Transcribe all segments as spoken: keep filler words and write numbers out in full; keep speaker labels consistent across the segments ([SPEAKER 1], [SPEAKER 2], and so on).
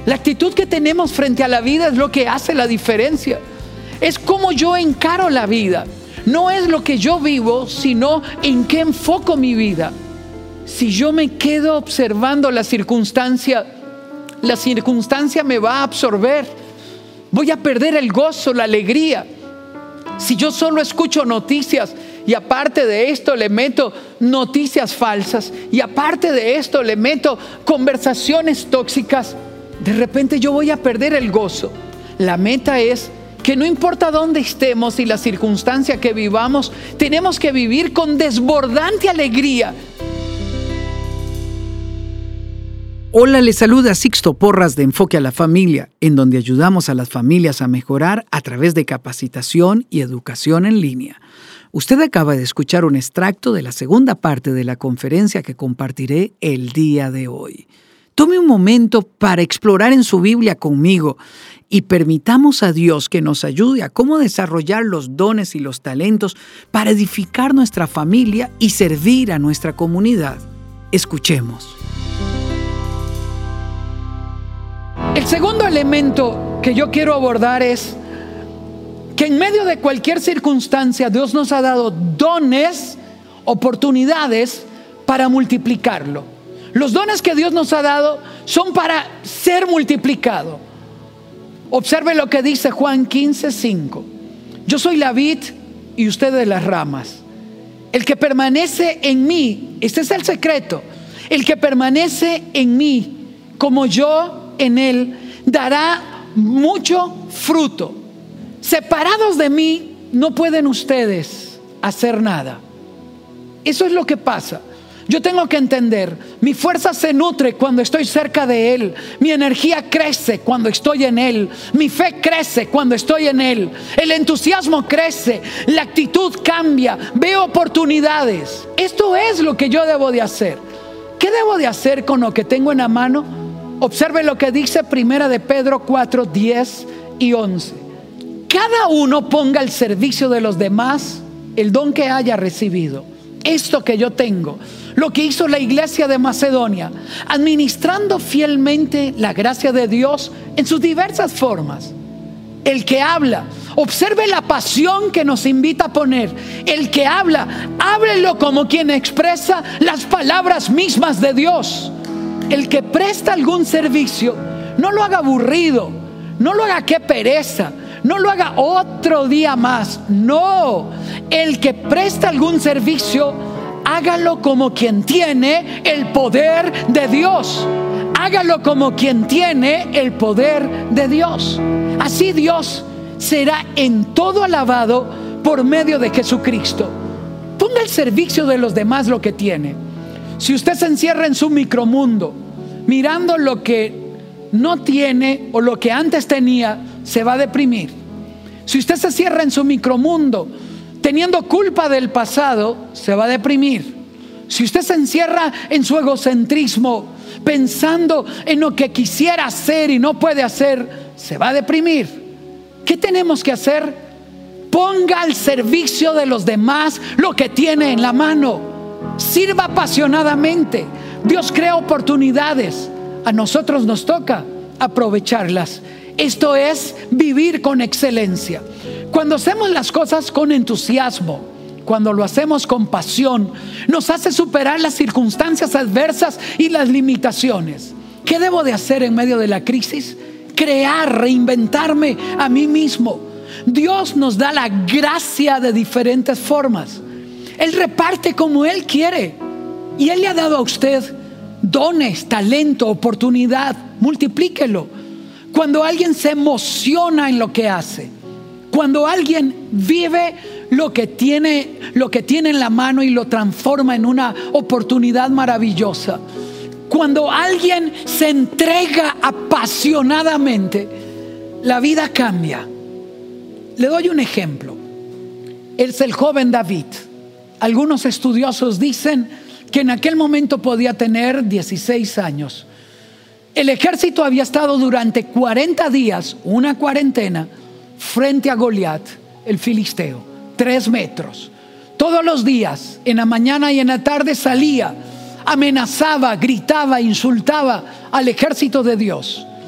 [SPEAKER 1] La actitud que tenemos frente a la vida es lo que hace la diferencia. Es cómo yo encaro la vida. No es lo que yo vivo, sino en qué enfoco mi vida. Si yo me quedo observando la circunstancia, la circunstancia me va a absorber. Voy a perder el gozo, la alegría. Si yo solo escucho noticias y aparte de esto le meto noticias falsas y aparte de esto le meto conversaciones tóxicas, de repente yo voy a perder el gozo. La meta es que no importa dónde estemos y la circunstancia que vivamos, tenemos que vivir con desbordante alegría.
[SPEAKER 2] Hola, les saluda Sixto Porras de Enfoque a la Familia, en donde ayudamos a las familias a mejorar a través de capacitación y educación en línea. Usted acaba de escuchar un extracto de la segunda parte de la conferencia que compartiré el día de hoy. Tome un momento para explorar en su Biblia conmigo y permitamos a Dios que nos ayude a cómo desarrollar los dones y los talentos para edificar nuestra familia y servir a nuestra comunidad. Escuchemos.
[SPEAKER 1] El segundo elemento que yo quiero abordar es que en medio de cualquier circunstancia Dios nos ha dado dones, oportunidades para multiplicarlo. Los dones que Dios nos ha dado son para ser multiplicado. Observe lo que dice Juan quince, cinco. Yo soy la vid y ustedes las ramas. El que permanece en mí, este es el secreto, el que permanece en mí como yo en él, dará mucho fruto. Separados de mí no pueden ustedes hacer nada. Eso es lo que pasa. Yo tengo que entender, mi fuerza se nutre cuando estoy cerca de Él. Mi energía crece cuando estoy en Él. Mi fe crece cuando estoy en Él. El entusiasmo crece, la actitud cambia, veo oportunidades. Esto es lo que yo debo de hacer. ¿Qué debo de hacer con lo que tengo en la mano? Observe lo que dice Primera de Pedro cuatro, diez y once. Cada uno ponga al servicio de los demás el don que haya recibido. Esto que yo tengo, lo que hizo la iglesia de Macedonia, administrando fielmente la gracia de Dios en sus diversas formas. El que habla, observe la pasión que nos invita a poner. El que habla, háblelo como quien expresa las palabras mismas de Dios. El que presta algún servicio, no lo haga aburrido, no lo haga qué pereza, no lo haga otro día más. No, el que presta algún servicio, hágalo como quien tiene el poder de Dios. Hágalo como quien tiene el poder de Dios. Así Dios será en todo alabado por medio de Jesucristo. Ponga al servicio de los demás lo que tiene. Si usted se encierra en su micromundo, mirando lo que no tiene o lo que antes tenía, se va a deprimir. Si usted se cierra en su micromundo, teniendo culpa del pasado, se va a deprimir. Si usted se encierra en su egocentrismo, pensando en lo que quisiera hacer y no puede hacer, se va a deprimir. ¿Qué tenemos que hacer? Ponga al servicio de los demás lo que tiene en la mano. Sirva apasionadamente. Dios crea oportunidades. A nosotros nos toca aprovecharlas. Esto es vivir con excelencia. Cuando hacemos las cosas con entusiasmo, cuando lo hacemos con pasión, nos hace superar las circunstancias adversas y las limitaciones. ¿Qué debo de hacer en medio de la crisis? Crear, reinventarme a mí mismo. Dios nos da la gracia de diferentes formas. Él reparte como Él quiere. Y Él le ha dado a usted dones, talento, oportunidad. Multiplíquelo. Cuando alguien se emociona en lo que hace, cuando alguien vive lo que tiene, lo que tiene en la mano y lo transforma en una oportunidad maravillosa, cuando alguien se entrega apasionadamente, la vida cambia. Le doy un ejemplo. Es el joven David. Algunos estudiosos dicen que en aquel momento podía tener dieciséis años. El ejército había estado durante cuarenta días, una cuarentena, frente a Goliat, el filisteo, tres metros. Todos los días, en la mañana y en la tarde salía, amenazaba, gritaba, insultaba al ejército de Dios.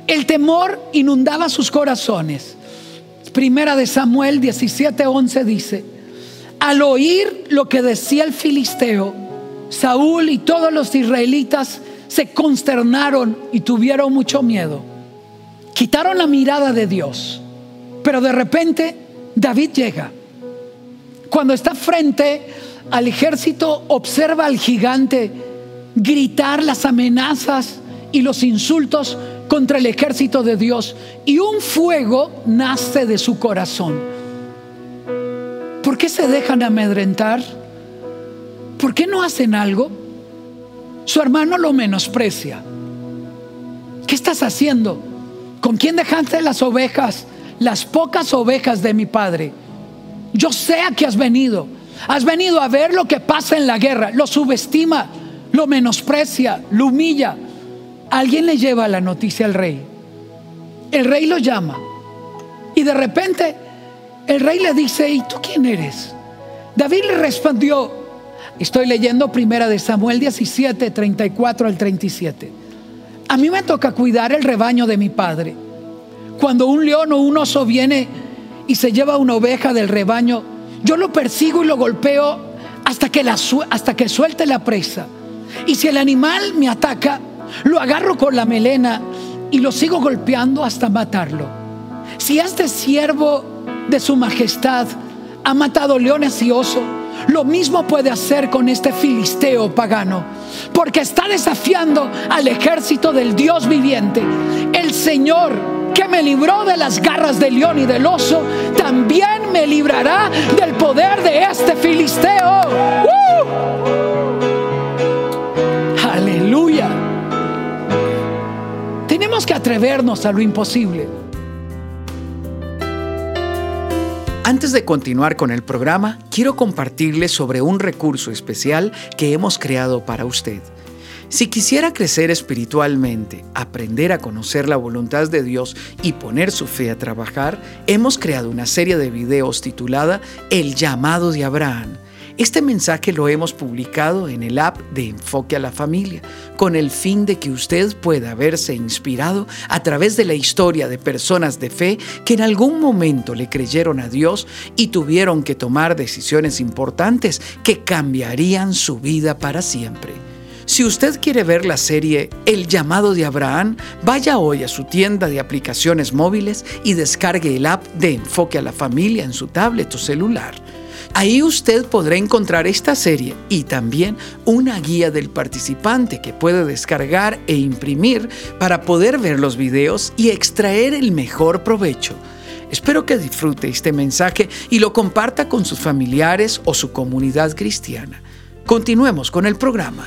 [SPEAKER 1] El temor inundaba sus corazones. Primera de Samuel diecisiete once dice: al oír lo que decía el filisteo, Saúl y todos los israelitas se consternaron y tuvieron mucho miedo. Quitaron la mirada de Dios. Pero de repente David llega. Cuando está frente al ejército, observa al gigante gritar las amenazas y los insultos contra el ejército de Dios, y un fuego nace de su corazón. ¿Por qué se dejan amedrentar? ¿Por qué no hacen algo? Su hermano lo menosprecia. ¿Qué estás haciendo? ¿Con quién dejaste las ovejas? Las pocas ovejas de mi padre. Yo sé a qué has venido. Has venido a ver lo que pasa en la guerra. Lo subestima, lo menosprecia, lo humilla. Alguien le lleva la noticia al rey. El rey lo llama. Y de repente el rey le dice: ¿y tú quién eres? David le respondió, estoy leyendo Primera de Samuel diecisiete, treinta y cuatro al treinta y siete. A mí me toca cuidar el rebaño de mi padre. Cuando un león o un oso viene y se lleva una oveja del rebaño, yo lo persigo y lo golpeo hasta que, la su- hasta que suelte la presa. Y si el animal me ataca, lo agarro con la melena y lo sigo golpeando hasta matarlo. Si este siervo de su majestad ha matado leones y osos, lo mismo puede hacer con este filisteo pagano, porque está desafiando al ejército del Dios viviente. El Señor que me libró de las garras del león y del oso, también me librará del poder de este filisteo. ¡Uh! Aleluya. Tenemos que atrevernos a lo imposible.
[SPEAKER 2] Antes de continuar con el programa, quiero compartirles sobre un recurso especial que hemos creado para usted. Si quisiera crecer espiritualmente, aprender a conocer la voluntad de Dios y poner su fe a trabajar, hemos creado una serie de videos titulada El llamado de Abraham. Este mensaje lo hemos publicado en el app de Enfoque a la Familia, con el fin de que usted pueda verse inspirado a través de la historia de personas de fe que en algún momento le creyeron a Dios y tuvieron que tomar decisiones importantes que cambiarían su vida para siempre. Si usted quiere ver la serie El llamado de Abraham, vaya hoy a su tienda de aplicaciones móviles y descargue el app de Enfoque a la Familia en su tablet o celular. Ahí usted podrá encontrar esta serie y también una guía del participante que puede descargar e imprimir para poder ver los videos y extraer el mejor provecho. Espero que disfrute este mensaje y lo comparta con sus familiares o su comunidad cristiana. Continuemos con el programa.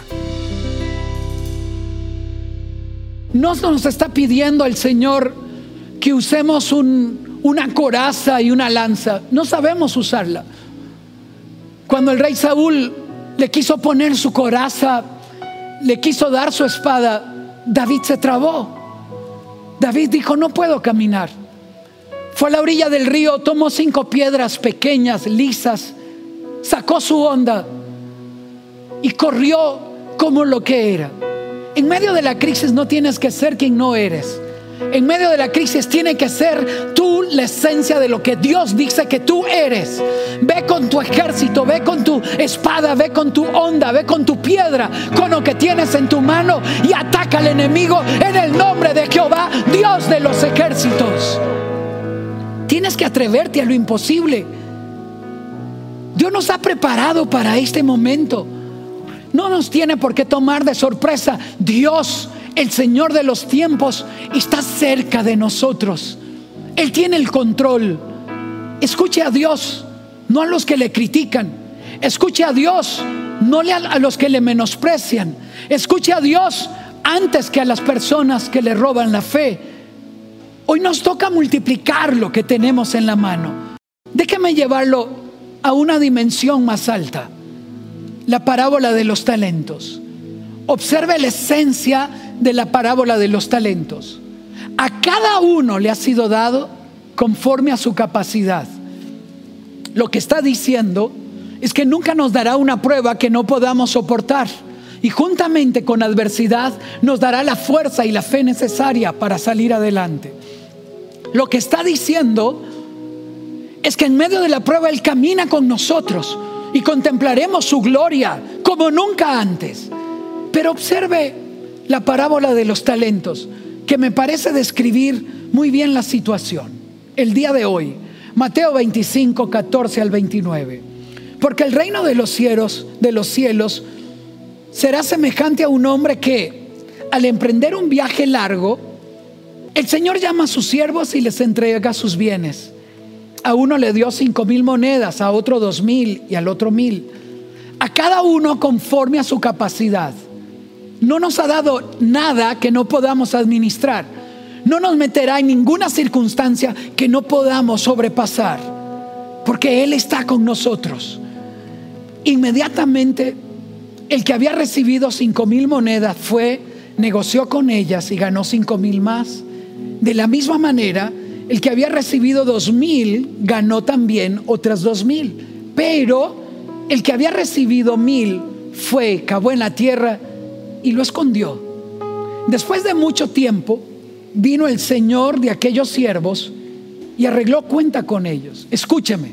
[SPEAKER 1] No nos está pidiendo el Señor que usemos un, una coraza y una lanza. No sabemos usarla. Cuando el rey Saúl le quiso poner su coraza, le quiso dar su espada, David se trabó. David dijo: no puedo caminar. Fue a la orilla del río, tomó cinco piedras pequeñas, lisas, sacó su honda y corrió como lo que era. En medio de la crisis no tienes que ser quien no eres. En medio de la crisis tiene que ser tú la esencia de lo que Dios dice que tú eres. Ve con tu ejército, ve con tu espada, ve con tu honda, ve con tu piedra, con lo que tienes en tu mano y ataca al enemigo en el nombre de Jehová, Dios de los ejércitos. Tienes que atreverte a lo imposible. Dios nos ha preparado para este momento. No nos tiene por qué tomar de sorpresa. Dios, el Señor de los tiempos, está cerca de nosotros. Él tiene el control. Escuche a Dios, no a los que le critican. Escuche a Dios, no a los que le menosprecian. Escuche a Dios antes que a las personas que le roban la fe. Hoy nos toca multiplicar lo que tenemos en la mano. Déjeme llevarlo a una dimensión más alta. La parábola de los talentos. Observe la esencia de la parábola de los talentos. A cada uno le ha sido dado conforme a su capacidad. Lo que está diciendo es que nunca nos dará una prueba que no podamos soportar. y juntamente con adversidad nos dará la fuerza y la fe necesaria para salir adelante. Lo que está diciendo es que en medio de la prueba Él camina con nosotros y contemplaremos su gloria como nunca antes. Pero observe la parábola de los talentos, que me parece describir muy bien la situación. El día de hoy, Mateo veinticinco, catorce al veintinueve. Porque el reino de los cielos, de los cielos será semejante a un hombre que, al emprender un viaje largo, el Señor llama a sus siervos y les entrega sus bienes. A uno le dio cinco mil monedas, a otro dos mil y al otro mil. A cada uno conforme a su capacidad. No nos ha dado nada que no podamos administrar. No nos meterá en ninguna circunstancia que no podamos sobrepasar, porque Él está con nosotros. Inmediatamente, el que había recibido cinco mil monedas fue, negoció con ellas y ganó cinco mil más. De la misma manera, el que había recibido dos mil ganó también otras dos mil. Pero el que había recibido mil fue, cavó en la tierra y lo escondió. Después de mucho tiempo, vino el señor de aquellos siervos y arregló cuenta con ellos. Escúcheme.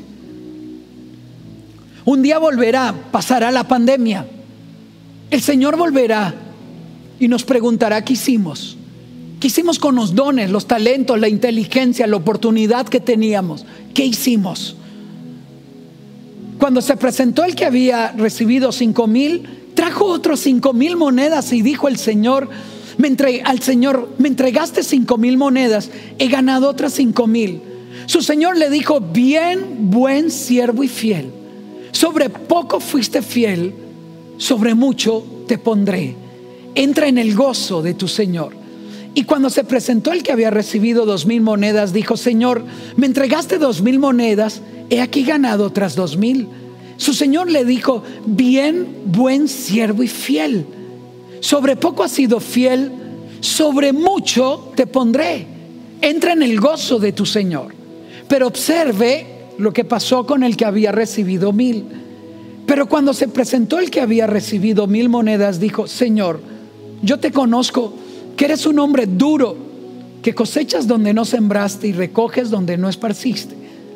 [SPEAKER 1] Un día volverá, pasará la pandemia. El Señor volverá y nos preguntará qué hicimos. ¿Qué hicimos con los dones, los talentos, la inteligencia, la oportunidad que teníamos? ¿Qué hicimos? Cuando se presentó el que había recibido cinco mil, trajo otros cinco mil monedas y dijo el Señor, me entre, al Señor, me entregaste cinco mil monedas, he ganado otras cinco mil. Su Señor le dijo, bien, buen siervo y fiel. Sobre poco fuiste fiel, sobre mucho te pondré. Entra en el gozo de tu Señor. Y cuando se presentó el que había recibido dos mil monedas, dijo, Señor, me entregaste dos mil monedas, he aquí ganado otras dos mil. Su Señor le dijo, bien, buen siervo y fiel. Sobre poco has sido fiel, sobre mucho te pondré. Entra en el gozo de tu Señor. Pero observe lo que pasó con el que había recibido mil. Pero cuando se presentó el que había recibido mil monedas, dijo, Señor, yo te conozco, que eres un hombre duro, que cosechas donde no sembraste y recoges donde no esparciste.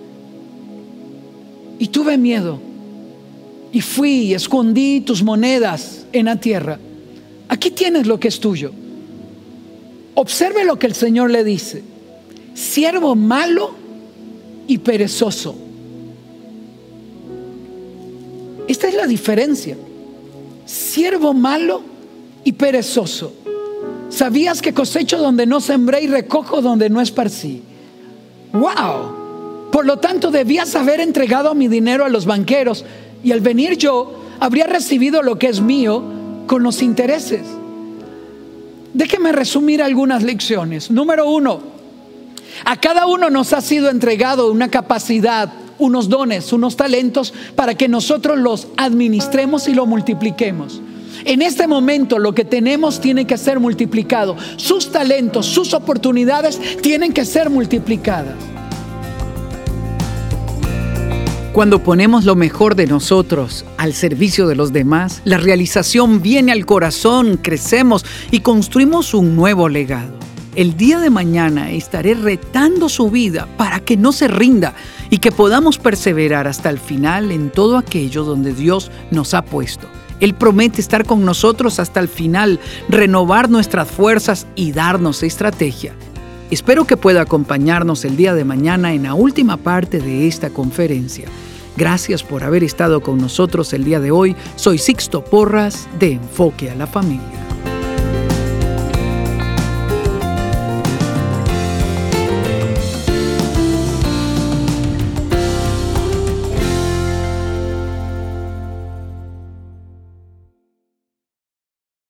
[SPEAKER 1] Y tuve miedo y fui y escondí tus monedas en la tierra. Aquí tienes lo que es tuyo. Observe lo que el Señor le dice: siervo malo y perezoso. Esta es la diferencia. Siervo malo y perezoso. ¿Sabías que cosecho donde no sembré y recojo donde no esparcí? ¡Wow! Por lo tanto, debías haber entregado mi dinero a los banqueros y al venir yo, habría recibido lo que es mío con los intereses. Déjeme resumir algunas lecciones. Número uno, a cada uno nos ha sido entregado una capacidad, unos dones, unos talentos para que nosotros los administremos y lo multipliquemos. En este momento lo que tenemos tiene que ser multiplicado. Sus talentos, sus oportunidades tienen que ser multiplicadas.
[SPEAKER 2] Cuando ponemos lo mejor de nosotros al servicio de los demás, la realización viene al corazón, crecemos y construimos un nuevo legado. El día de mañana estaré retando su vida para que no se rinda y que podamos perseverar hasta el final en todo aquello donde Dios nos ha puesto. Él promete estar con nosotros hasta el final, renovar nuestras fuerzas y darnos estrategia. Espero que pueda acompañarnos el día de mañana en la última parte de esta conferencia. Gracias por haber estado con nosotros el día de hoy. Soy Sixto Porras de Enfoque a la Familia.